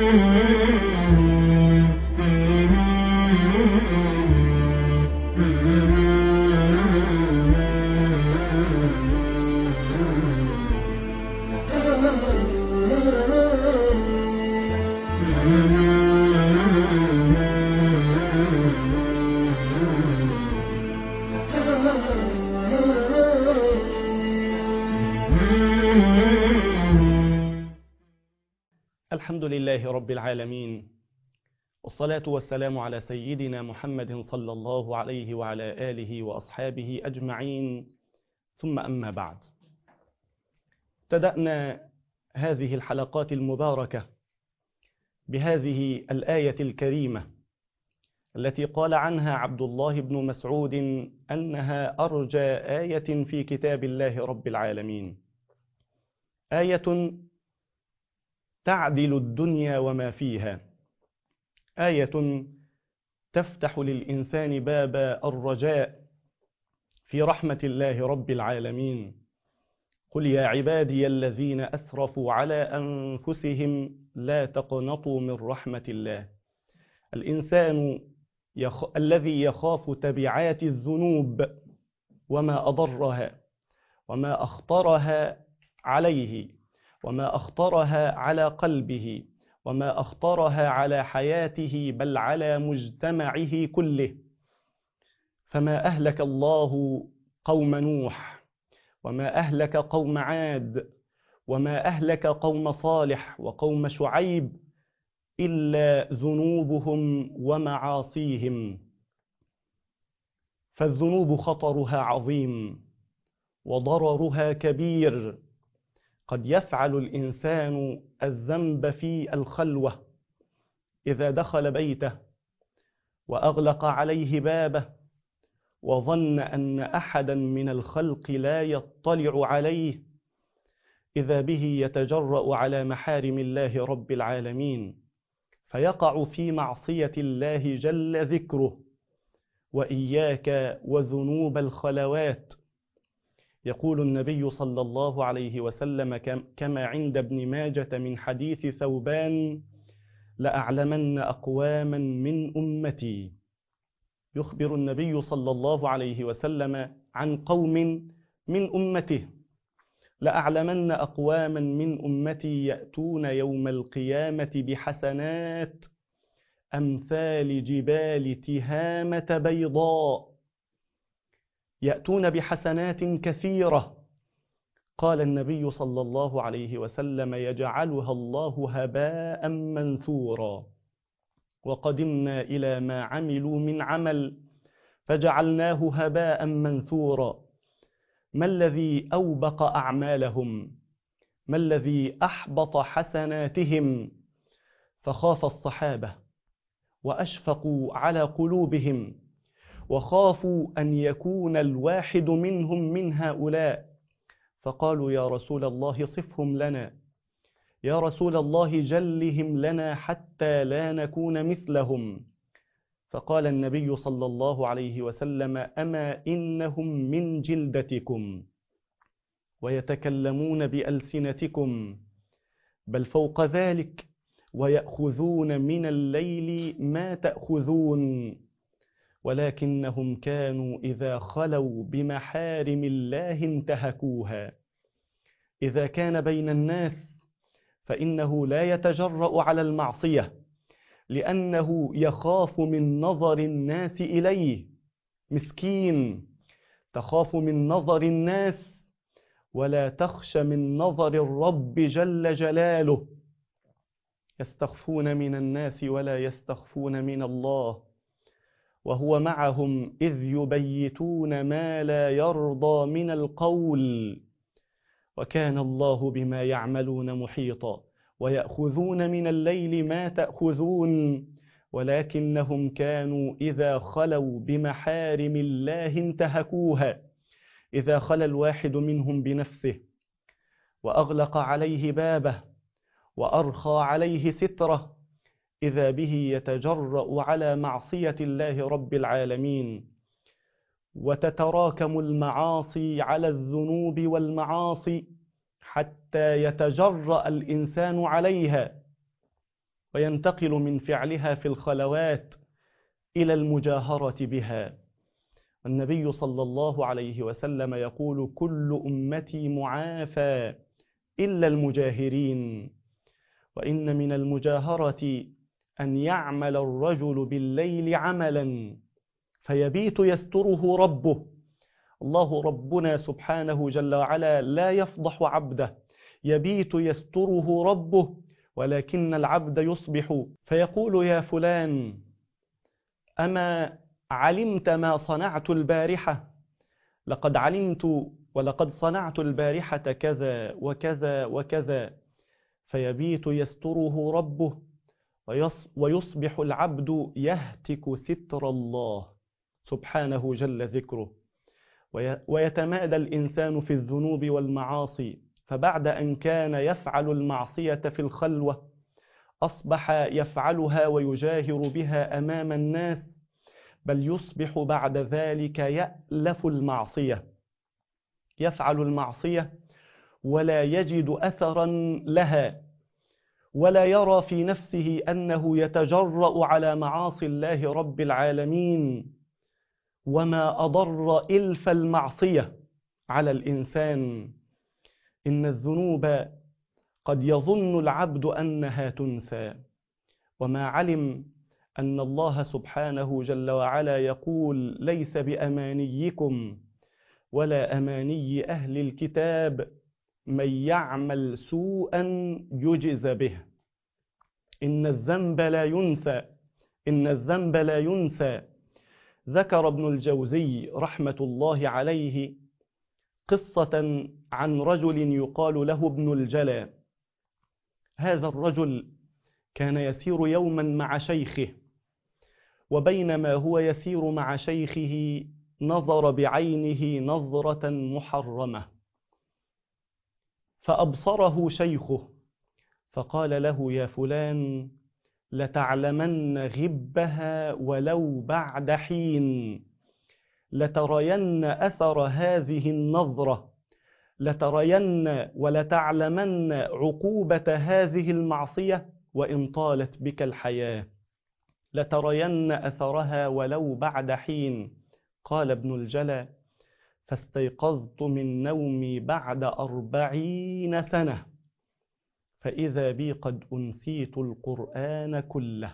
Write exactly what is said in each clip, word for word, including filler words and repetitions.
الحمد لله رب العالمين، والصلاة والسلام على سيدنا محمد صلى الله عليه وعلى آله وأصحابه أجمعين، ثم أما بعد. ابتدأنا هذه الحلقات المباركة بهذه الآية الكريمة التي قال عنها عبد الله بن مسعود أنها أرجى آية في كتاب الله رب العالمين، آية تعدل الدنيا وما فيها، آية تفتح للإنسان باب الرجاء في رحمة الله رب العالمين. قل يا عبادي الذين أسرفوا على أنفسهم لا تقنطوا من رحمة الله. الإنسان يخ... الذي يخاف تبعات الذنوب وما أضرها وما أخطرها عليه وما أخطرها على قلبه وما أخطرها على حياته بل على مجتمعه كله. فما أهلك الله قوم نوح، وما أهلك قوم عاد، وما أهلك قوم صالح وقوم شعيب إلا ذنوبهم ومعاصيهم. فالذنوب خطرها عظيم وضررها كبير. قد يفعل الإنسان الذنب في الخلوة إذا دخل بيته وأغلق عليه بابه وظن أن أحدا من الخلق لا يطلع عليه، إذا به يتجرأ على محارم الله رب العالمين فيقع في معصية الله جل ذكره. وإياك وذنوب الخلوات. يقول النبي صلى الله عليه وسلم كما عند ابن ماجة من حديث ثوبان: لأعلمن أقواما من أمتي. يخبر النبي صلى الله عليه وسلم عن قوم من أمته: لأعلمن أقواما من أمتي يأتون يوم القيامة بحسنات أمثال جبال تهامة بيضاء. يأتون بحسنات كثيرة. قال النبي صلى الله عليه وسلم: يجعلها الله هباء منثورا. وقدمنا إلى ما عملوا من عمل فجعلناه هباء منثورا. ما الذي أوبق أعمالهم؟ ما الذي أحبط حسناتهم؟ فخاف الصحابة وأشفقوا على قلوبهم، وخافوا أن يكون الواحد منهم من هؤلاء، فقالوا: يا رسول الله صفهم لنا، يا رسول الله جلهم لنا حتى لا نكون مثلهم. فقال النبي صلى الله عليه وسلم: أما إنهم من جلدتكم ويتكلمون بألسنتكم، بل فوق ذلك ويأخذون من الليل ما تأخذون، ولكنهم كانوا إذا خلوا بمحارم الله انتهكوها. إذا كان بين الناس فإنه لا يتجرأ على المعصية لأنه يخاف من نظر الناس إليه. مسكين، تخاف من نظر الناس ولا تخشى من نظر الرب جل جلاله. يستخفون من الناس ولا يستخفون من الله، وهو معهم إذ يبيتون ما لا يرضى من القول، وكان الله بما يعملون محيطا. ويأخذون من الليل ما تأخذون، ولكنهم كانوا إذا خلوا بمحارم الله انتهكوها. إذا خلى الواحد منهم بنفسه وأغلق عليه بابه وأرخى عليه ستره، إذا به يتجرأ على معصية الله رب العالمين، وتتراكم المعاصي على الذنوب والمعاصي حتى يتجرأ الإنسان عليها وينتقل من فعلها في الخلوات إلى المجاهرة بها. النبي صلى الله عليه وسلم يقول: كل أمتي معافى إلا المجاهرين. وإن من المجاهرة أن يعمل الرجل بالليل عملا فيبيت يستره ربه. الله ربنا سبحانه جل وعلا لا يفضح عبده، يبيت يستره ربه، ولكن العبد يصبح فيقول: يا فلان، أما علمت ما صنعت البارحة؟ لقد علمت ولقد صنعت البارحة كذا وكذا وكذا. فيبيت يستره ربه، ويصبح العبد يهتك ستر الله سبحانه جل ذكره، ويتمادى الإنسان في الذنوب والمعاصي. فبعد أن كان يفعل المعصية في الخلوة أصبح يفعلها ويجاهر بها أمام الناس، بل يصبح بعد ذلك يألف المعصية، يفعل المعصية ولا يجد أثرا لها، ولا يرى في نفسه أنه يتجرأ على معاصي الله رب العالمين. وما أضر إلف المعصية على الإنسان. إن الذنوب قد يظن العبد أنها تنسى، وما علم أن الله سبحانه جل وعلا يقول: ليس بأمانيكم ولا أماني أهل الكتاب من يعمل سوءا يجز به. إن الذنب لا ينسى، إن الذنب لا ينسى. ذكر ابن الجوزي رحمة الله عليه قصة عن رجل يقال له ابن الجلا. هذا الرجل كان يسير يوما مع شيخه، وبينما هو يسير مع شيخه نظر بعينه نظرة محرمة، فأبصره شيخه فقال له: يا فلان، لتعلمن غبها ولو بعد حين، لترين أثر هذه النظرة، لترين ولتعلمن عقوبة هذه المعصية وإن طالت بك الحياة، لترين أثرها ولو بعد حين. قال ابن الجلا: فاستيقظت من نومي بعد أربعين سنة فإذا بي قد أنسيت القرآن كله.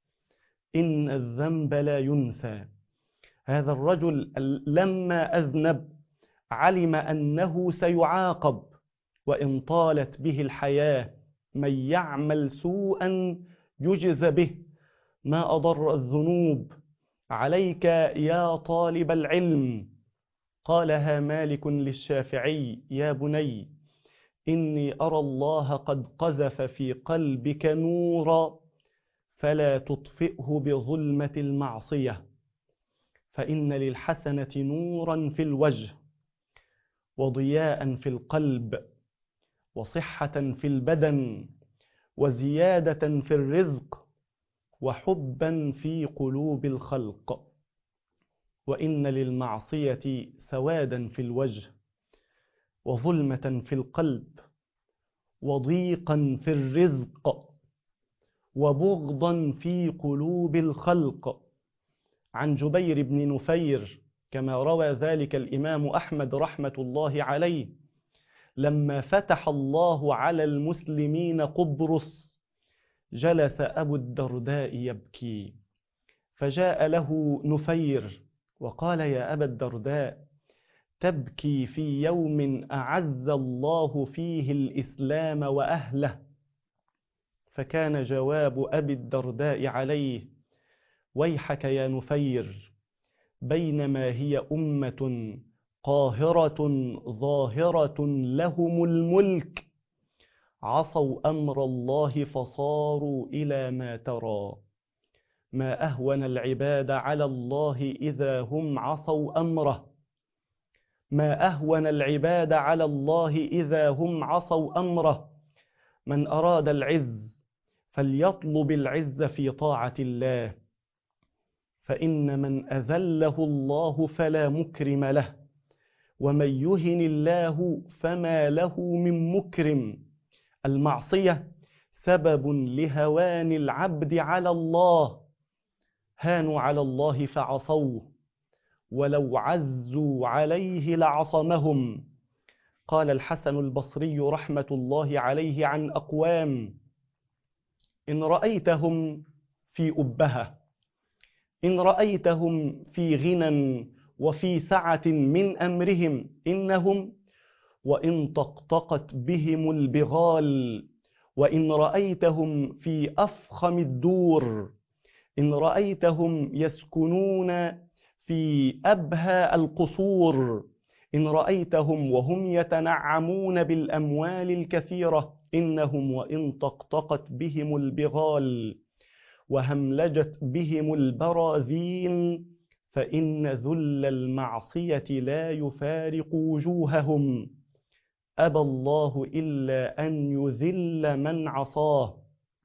إن الذنب لا ينسى. هذا الرجل لما أذنب علم أنه سيعاقب وإن طالت به الحياة. من يعمل سوءا يجز به. ما أضر الذنوب عليك يا طالب العلم. قالها مالك للشافعي: يا بني، إني أرى الله قد قذف في قلبك نورا فلا تطفئه بظلمة المعصية، فإن للحسنة نورا في الوجه، وضياء في القلب، وصحة في البدن، وزيادة في الرزق، وحبا في قلوب الخلق. وإن للمعصية سوادا في الوجه، وظلمة في القلب، وضيقا في الرزق، وبغضا في قلوب الخلق. عن جبير بن نفير كما روى ذلك الإمام أحمد رحمة الله عليه: لما فتح الله على المسلمين قبرص جلس أبو الدرداء يبكي، فجاء له نفير وقال: يا أبا الدرداء، تبكي في يوم أعز الله فيه الإسلام وأهله؟ فكان جواب أبي الدرداء عليه: ويحك يا نفير، بينما هي أمة قاهرة ظاهرة لهم الملك عصوا أمر الله فصاروا إلى ما ترى. ما أهون العباد على الله إذا هم عصوا أمره. ما أهون العباد على الله إذا هم عصوا أمره. من أراد العز فليطلب العز في طاعة الله، فإن من أذله الله فلا مكرم له، ومن يهن الله فما له من مكرم. المعصية سبب لهوان العبد على الله، هانوا على الله فعصوه، ولو عزوا عليه لعصمهم. قال الحسن البصري رحمة الله عليه عن أقوام: إن رأيتهم في أبهة، إن رأيتهم في غنى وفي سعة من أمرهم إنهم، وإن طقطقت بهم البغال، وإن رأيتهم في أفخم الدور، إن رأيتهم يسكنون في أبهى القصور، إن رأيتهم وهم يتنعمون بالأموال الكثيرة إنهم، وإن طقطقت بهم البغال وهملجت بهم البراذين فإن ذل المعصية لا يفارق وجوههم. أبى الله إلا أن يذل من عصاه.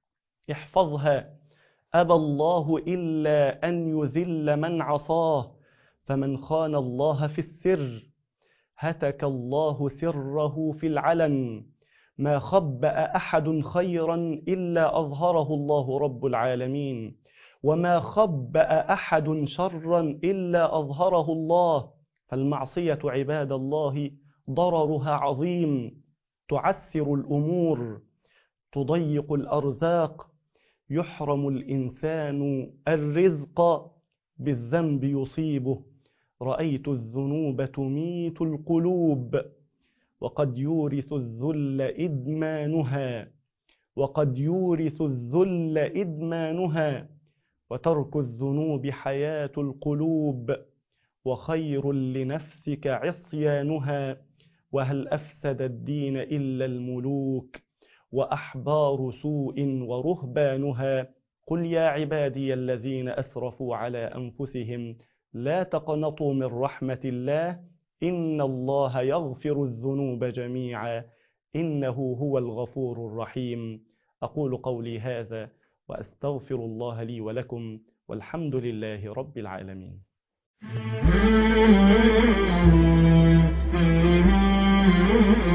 احفظها: أبى الله إلا أن يذل من عصاه، فمن خان الله في السر هتك الله سره في العلن. ما خبأ أحد خيرا إلا أظهره الله رب العالمين، وما خبأ أحد شرا إلا أظهره الله. فالمعصية عباد الله ضررها عظيم، تعسر الأمور، تضيق الأرزاق، يحرم الإنسان الرزق، بالذنب يصيبه. رأيت الذنوب تميت القلوب، وقد يورث الذل إدمانها، وقد يورث الذل إدمانها، وترك الذنوب حياة القلوب، وخير لنفسك عصيانها. وهل أفسد الدين إلا الملوك، وأحبار سوء ورهبانها. قل يا عبادي الذين أسرفوا على أنفسهم لا تقنطوا من رحمة الله، إن الله يغفر الذنوب جميعا إنه هو الغفور الرحيم. أقول قولي هذا وأستغفر الله لي ولكم، والحمد لله رب العالمين. Mm-hmm.